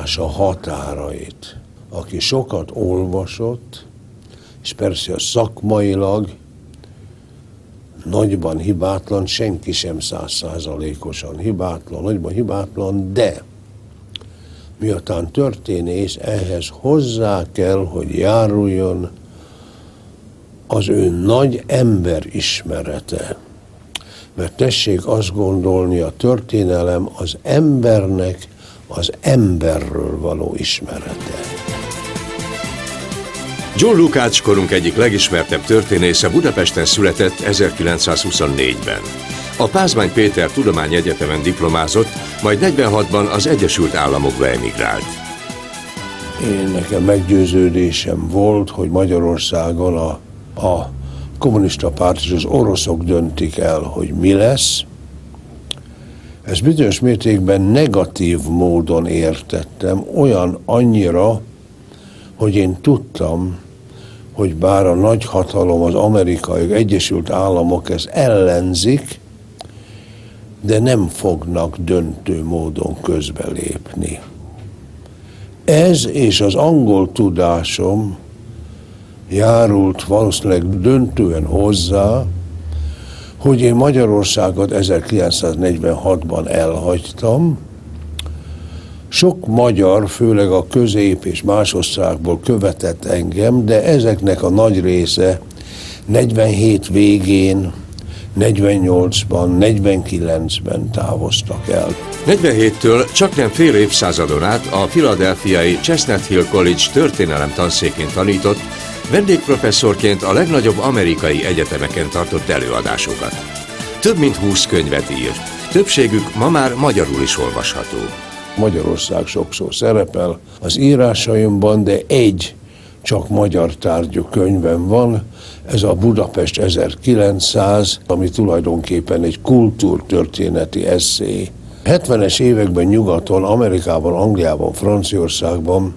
lássa határait. Aki sokat olvasott, és persze szakmailag nagyban hibátlan, senki sem 100%-osan hibátlan, nagyban hibátlan, de miután történész, ehhez hozzá kell, hogy járuljon az ő nagy emberismerete. Mert tessék azt gondolni, a történelem az embernek az emberről való ismerete. John Lukács korunk egyik legismertebb történésze Budapesten született 1924-ben. A Pázmány Péter Tudományegyetemen diplomázott, majd 46-ban az Egyesült Államokba emigrált. Nekem meggyőződésem volt, hogy Magyarországon a kommunista párt és az oroszok döntik el, hogy mi lesz. Ezt bizonyos mértékben negatív módon értettem, annyira, hogy én tudtam, hogy bár a nagyhatalom, az Amerikai Egyesült Államok ezt ellenzik, de nem fognak döntő módon közbelépni. Ez és az angol tudásom járult valószínűleg döntően hozzá, hogy én Magyarországot 1946-ban elhagytam. Sok magyar, főleg a közép- és más országból követett engem, de ezeknek a nagy része 47 végén, 48-ban, 49-ben távoztak el. 47-től csaknem fél évszázadon át a philadelphiai Chestnut Hill College történelem tanszékén tanított, vendégprofesszorként a legnagyobb amerikai egyetemeken tartott előadásokat. Több mint 20 könyvet írt, többségük ma már magyarul is olvasható. Magyarország sokszor szerepel az írásaimban, de egy csak magyar tárgyú könyvem van, ez a Budapest 1900, ami tulajdonképpen egy kultúrtörténeti esszé. 70-es években nyugaton, Amerikában, Angliában, Franciaországban,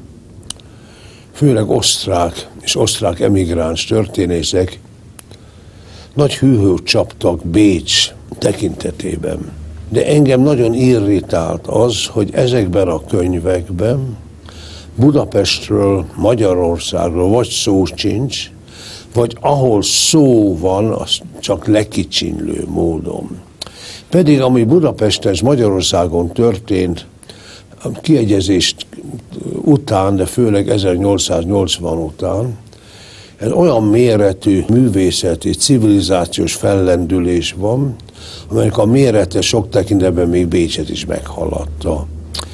főleg osztrák és osztrák emigráns történészek nagy hűhőt csaptak Bécs tekintetében. De engem nagyon irritált az, hogy ezekben a könyvekben Budapestről, Magyarországról vagy szó sincs, vagy ahol szó van, az csak lekicsinlő módon. Pedig ami Budapesten és Magyarországon történt, a kiegyezést után, de főleg 1880 után, ez olyan méretű művészeti, civilizációs fellendülés van, amelynek a mérete sok tekintetben még Bécset is meghaladta.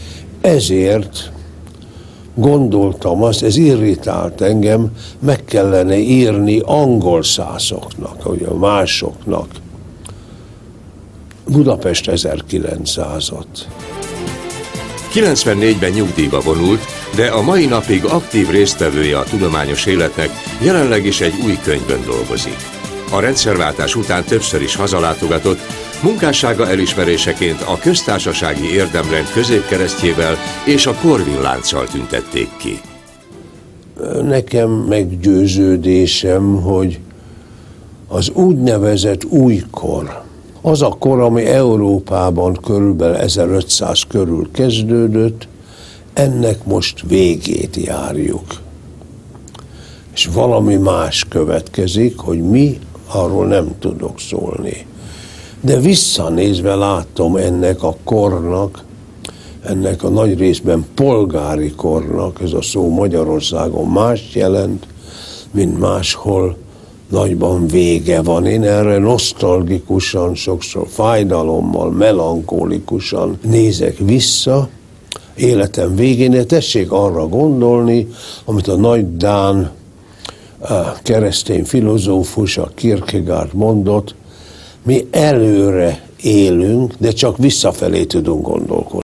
Ezért gondoltam azt, ez irritált engem, meg kellene írni angol szászoknak, vagy a másoknak Budapest 1900-at. 94-ben nyugdíjba vonult, de a mai napig aktív résztvevője a tudományos életnek, jelenleg is egy új könyvön dolgozik. A rendszerváltás után többször is hazalátogatott, munkássága elismeréseként a köztársasági érdemrend középkeresztjével és a Corvin lánccal tüntették ki. Nekem meggyőződésem, hogy az úgynevezett újkor, az a kor, ami Európában körülbelül 1500 körül kezdődött, ennek most végét járjuk. És valami más következik, hogy mi, arról nem tudok szólni. De visszanézve látom ennek a kornak, ennek a nagy részben polgári kornak, ez a szó Magyarországon más jelent, mint máshol, nagyban vége van. Én erre nosztalgikusan, sokszor fájdalommal, melankólikusan nézek vissza életem végén, de tessék arra gondolni, amit a nagy dán keresztény filozófus, a Kierkegaard mondott, mi előre élünk, de csak visszafelé tudunk gondolkodni.